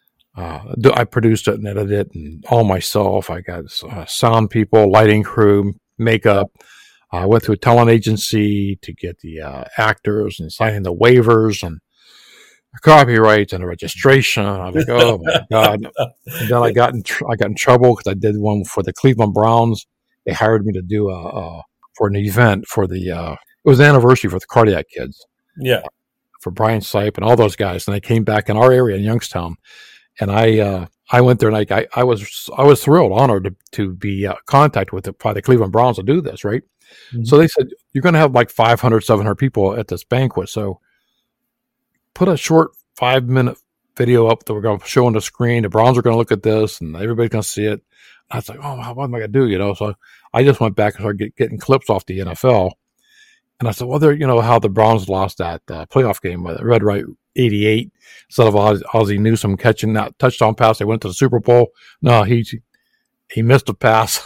I produced it and edited it and all myself. I got sound people, lighting crew, makeup. I went through a talent agency to get the actors and signing the waivers and the copyrights and the registration. I'm like, oh my God. And then I got in trouble because I did one for the Cleveland Browns. They hired me to do for an event for it was an anniversary for the Cardiac Kids. Yeah. For Brian Sipe and all those guys. And they came back in our area in Youngstown. And I went there and I was thrilled, honored to be contacted by the Cleveland Browns to do this, right? Mm-hmm. So they said, you're going to have like 500, 700 people at this banquet. So put a short 5-minute video up that we're going to show on the screen. The Browns are going to look at this and everybody's going to see it. And I was like, oh, what am I going to do? So I just went back and started getting clips off the NFL. And I said, well, how the Browns lost that playoff game with Red Right 88 instead of Ozzie Newsome catching that touchdown pass. They went to the Super Bowl. No, he missed a pass.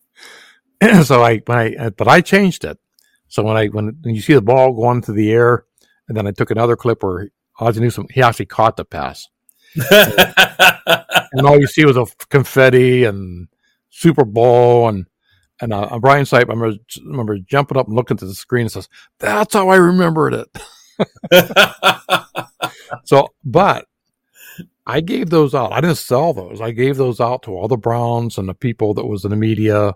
So but I changed it. So when you see the ball going through the air, and then I took another clip where Ozzie Newsome, he actually caught the pass. And all you see was a confetti and Super Bowl and Brian Sipe, I remember jumping up and looking at the screen and says, that's how I remembered it. But I gave those out. I didn't sell those. I gave those out to all the Browns and the people that was in the media,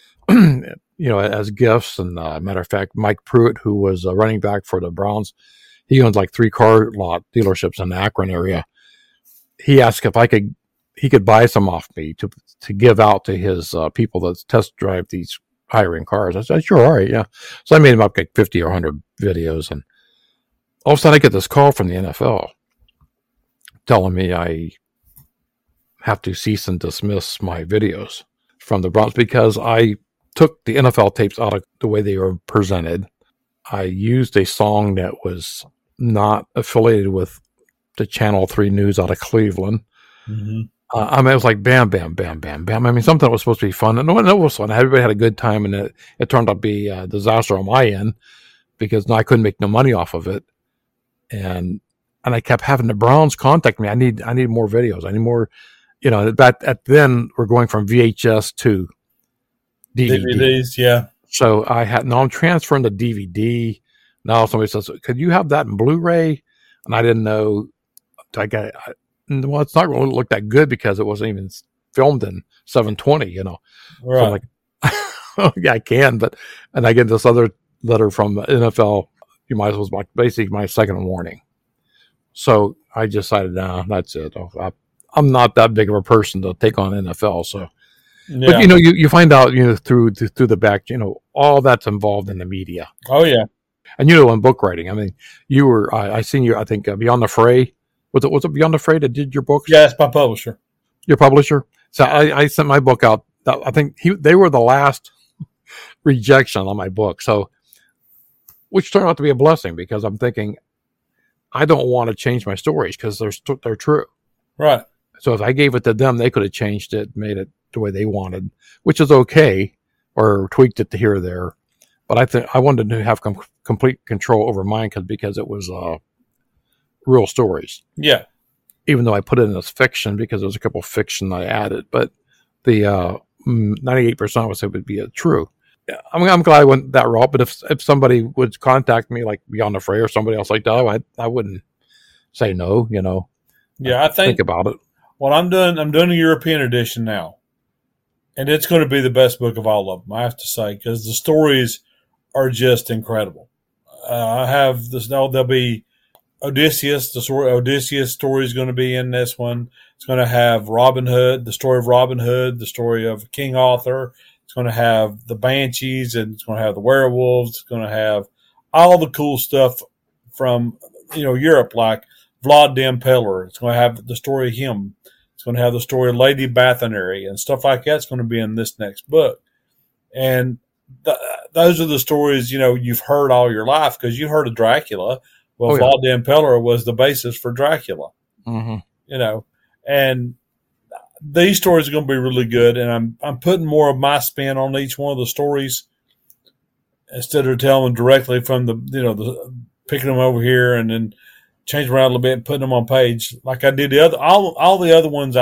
as gifts. And matter of fact, Mike Pruitt, who was a running back for the Browns, he owns like 3 car lot dealerships in the Akron area. He asked if he could buy some off me to give out to his people that test drive these higher-end cars. I said, sure, all right, yeah. So I made him up like 50 or 100 videos, and all of a sudden I get this call from the NFL telling me I have to cease and dismiss my videos from the Browns because I took the NFL tapes out of the way they were presented. I used a song that was not affiliated with the Channel 3 News out of Cleveland. Mm-hmm. It was like bam, bam, bam, bam, bam. I mean, something that was supposed to be fun. And it was fun. Everybody had a good time, and it turned out to be a disaster on my end because I couldn't make no money off of it. And I kept having the Browns contact me. I need more videos. I need more, then we're going from VHS to DVDs, yeah. So I'm transferring to DVD. Now somebody says, could you have that in Blu-ray? And I didn't know. Well, it's not going to look that good because it wasn't even filmed in 720, Right. So I'm like, yeah, I can. And I get this other letter from the NFL. You might as well was basically my second warning. So I decided, that's it. I'm not that big of a person to take on NFL. So, yeah. But you find out, through the back, all that's involved in the media. Oh yeah. And in book writing, I mean, you were, I seen you, I think, Beyond the Fray. Was it Beyond the Fray that did your books? Yeah, it's my publisher. Your publisher? So I sent my book out. I think they were the last rejection on my book. So, which turned out to be a blessing because I'm thinking, I don't want to change my stories because they're true. Right. So if I gave it to them, they could have changed it, made it the way they wanted, which is okay, or tweaked it to here or there. But I wanted to have complete control over mine because it was real stories. Yeah. Even though I put it in as fiction because there's a couple of fiction I added, but the 98% would say would be true. I'm glad I went that route. But if somebody would contact me like Beyond the Fray or somebody else like that, I wouldn't say no. Yeah, I think about it. Well, I'm doing a European edition now, and it's going to be the best book of all of them. I have to say because the stories are just incredible. I have this. Now there'll be Odysseus. The story Odysseus story is going to be in this one. It's going to have Robin Hood, the story of Robin Hood, the story of King Arthur. It's going to have the Banshees, and it's going to have the werewolves. It's going to have all the cool stuff from Europe, like Vlad the Impaler. It's going to have the story of him. It's going to have the story of Lady Bathory and stuff like that's going to be in this next book. And those are the stories, you've heard all your life because you heard of Dracula. Well, Vlad the Impaler was the basis for Dracula. Mm-hmm. And these stories are going to be really good. And I'm putting more of my spin on each one of the stories instead of telling them directly from the picking them over here and then changing around a little bit and putting them on page like I did all the other ones.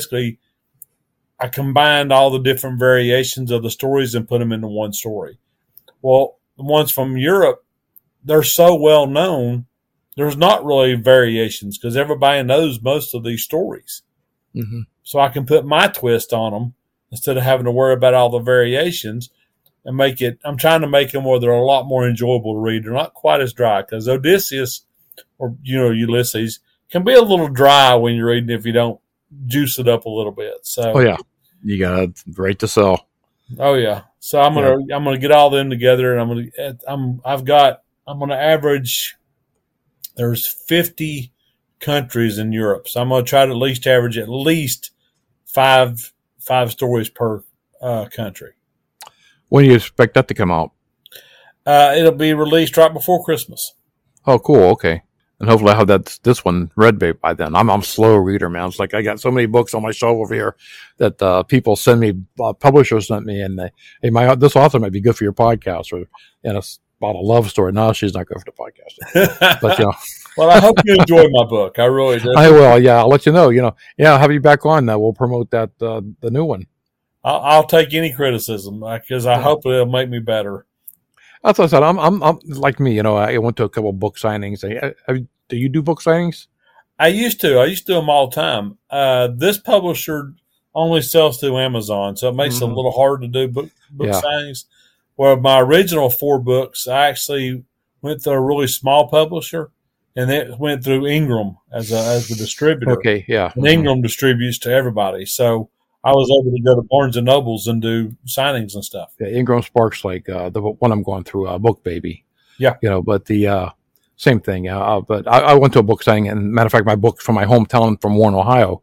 I combined all the different variations of the stories and put them into one story. Well, the ones from Europe, they're so well known. There's not really variations because everybody knows most of these stories. Mm-hmm. So I can put my twist on them instead of having to worry about all the variations and I'm trying to make them where they're a lot more enjoyable to read. They're not quite as dry because Odysseus or, Ulysses can be a little dry when you're reading if you don't juice it up a little bit. So, you got it right to sell. Oh yeah. So I'm gonna get all them together, and I'm gonna average. There's 50 countries in Europe, so I'm gonna try to average at least five stories per country. When do you expect that to come out? It'll be released right before Christmas. Oh, cool. Okay. And hopefully I have this one read by then. I'm a slow reader, man. It's like I got so many books on my shelf over here that people send me, publishers sent me, and this author might be good for your podcast, and it's about a love story. No, she's not good for the podcast. But well, I hope you enjoy my book. I really do. I will. Yeah, I'll let you know. I'll have you back on. We'll promote that the new one. I'll take any criticism because I hope it'll make me better. That's what I said. I'm like me. I went to a couple of book signings. Do you do book signings? I used to do them all the time. This publisher only sells through Amazon, so it makes it a little hard to do book signings. Where my original 4 books, I actually went through a really small publisher, and it went through Ingram as the distributor. Okay, yeah. And Ingram distributes to everybody, so I was able to go to Barnes and Nobles and do signings and stuff. Yeah, Ingram Sparks, like the one I'm going through, Book Baby. Yeah, but the same thing. But I went to a book signing, and matter of fact, my book from my hometown from Warren, Ohio.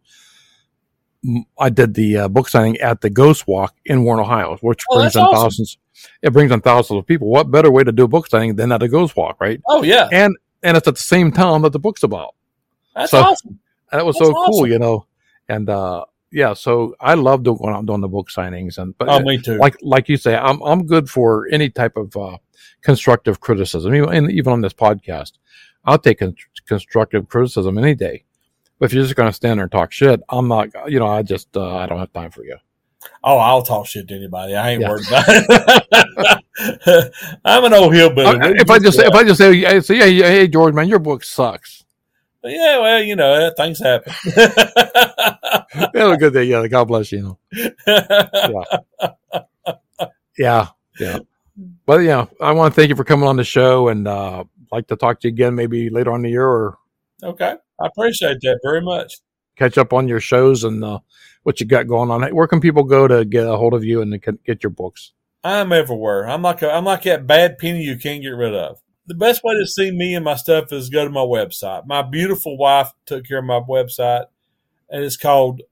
I did the book signing at the Ghost Walk in Warren, Ohio, which brings in thousands. It brings in thousands of people. What better way to do a book signing than at a Ghost Walk, right? Oh yeah, and it's at the same town that the book's about. That's awesome. And it was so cool, and. Yeah, so I love going out doing the book signings, me too. Like you say, I'm good for any type of constructive criticism, even on this podcast. I'll take constructive criticism any day. But if you're just going to stand there and talk shit, I'm not. I don't have time for you. Oh, I'll talk shit to anybody. I ain't worried about it. I'm an old hillbilly. If I just say, hey George, man, your book sucks. Yeah, well, things happen. Yeah, good day. Yeah, God bless you. Yeah. But I want to thank you for coming on the show, and like to talk to you again maybe later on in the year. Or okay, I appreciate that very much. Catch up on your shows and what you got going on. Where can people go to get a hold of you and get your books? I'm everywhere. I'm like that bad penny you can't get rid of. The best way to see me and my stuff is go to my website. My beautiful wife took care of my website, and it's called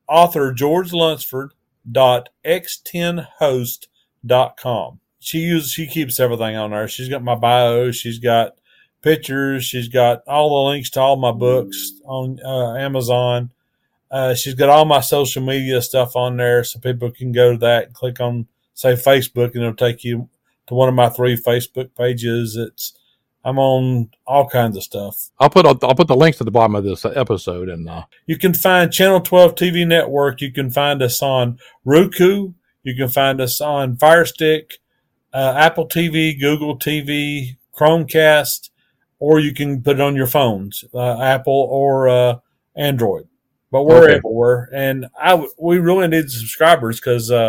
authorgeorgelunsford.x10host.com. She keeps everything on there. She's got my bio. She's got pictures. She's got all the links to all my books on Amazon. She's got all my social media stuff on there, so people can go to that and click on, say, Facebook, and it'll take you to one of my 3 Facebook pages. I'm on all kinds of stuff. I'll put the links at the bottom of this episode, and you can find Channel 12 TV Network. You can find us on Roku. You can find us on Fire Stick, Apple TV, Google TV, Chromecast, or you can put it on your phones, Apple or Android. But we're everywhere, and we really need subscribers because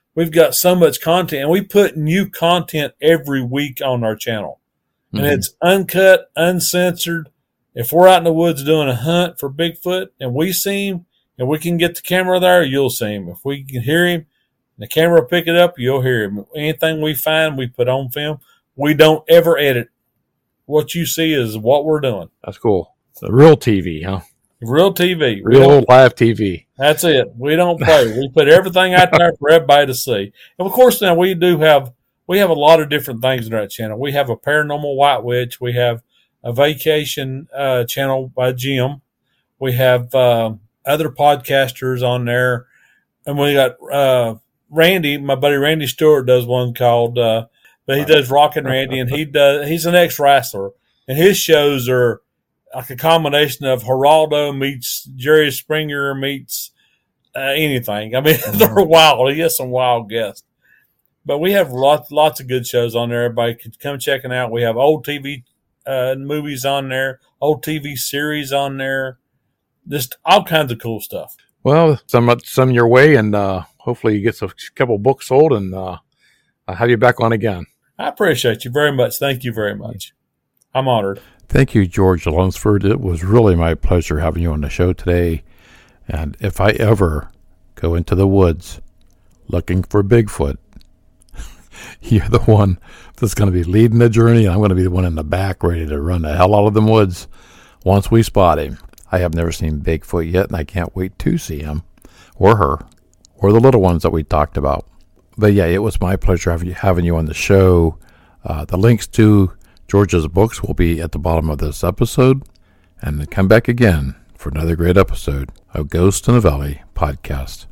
we've got so much content, and we put new content every week on our channel. And it's uncut, uncensored. If we're out in the woods doing a hunt for Bigfoot and we see him and we can get the camera there, you'll see him. If we can hear him and the camera will pick it up, you'll hear him. Anything we find, we put on film. We don't ever edit. What you see is what we're doing. That's cool. The real TV, huh? Real TV. Real live TV. That's it. We don't play. We put everything out there for everybody to see. And of course, now we have a lot of different things on that channel. We have a paranormal white witch. We have a vacation channel by Jim. We have other podcasters on there. And we got Randy, my buddy Randy Stewart does one called, but he does Rockin' Randy, and he's an ex-wrestler. And his shows are like a combination of Geraldo meets Jerry Springer meets anything. I mean, they're wild. He has some wild guests. But we have lots of good shows on there. Everybody can come checking out. We have old TV movies on there, old TV series on there, just all kinds of cool stuff. Well, some your way, and hopefully you get a couple books sold, and I'll have you back on again. I appreciate you very much. Thank you very much. I'm honored. Thank you, George Lunsford. It was really my pleasure having you on the show today. And if I ever go into the woods looking for Bigfoot, you're the one that's going to be leading the journey, and I'm going to be the one in the back ready to run the hell out of them woods once we spot him. I have never seen Bigfoot yet, and I can't wait to see him or her or the little ones that we talked about. But yeah, it was my pleasure having you on the show. The links to George's books will be at the bottom of this episode. And come back again for another great episode of Ghost in the Valley podcast.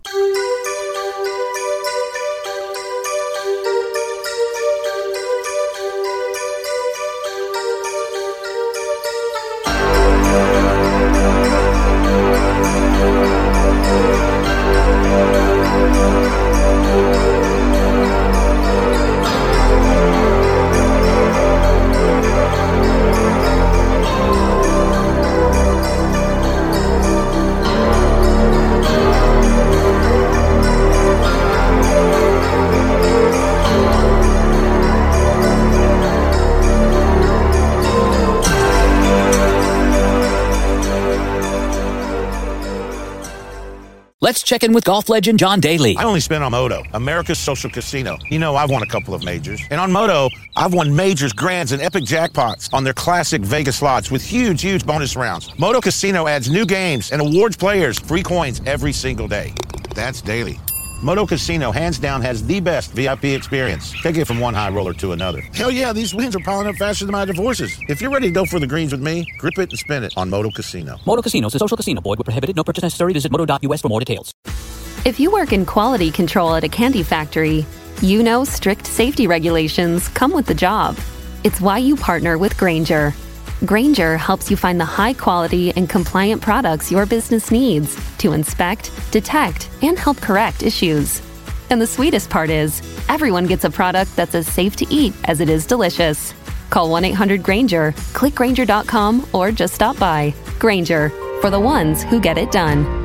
Let's check in with golf legend John Daly. I only spin on Moto, America's social casino. You know, I've won a couple of majors. And on Moto, I've won majors, grands, and epic jackpots on their classic Vegas slots with huge bonus rounds. Moto Casino adds new games and awards players free coins every single day. That's daily. Moto Casino, hands down, has the best VIP experience. Take it from one high roller to another. Hell yeah, these wins are piling up faster than my divorces. If you're ready to go for the greens with me, grip it and spin it on Moto Casino. Moto Casino is a social casino. Void where prohibited. No purchase necessary. Visit moto.us for more details. If you work in quality control at a candy factory, you know strict safety regulations come with the job. It's why you partner with Grainger. Grainger helps you find the high-quality and compliant products your business needs to inspect, detect, and help correct issues. And the sweetest part is, everyone gets a product that's as safe to eat as it is delicious. Call 1-800-GRAINGER, click Grainger.com, or just stop by. Grainger, for the ones who get it done.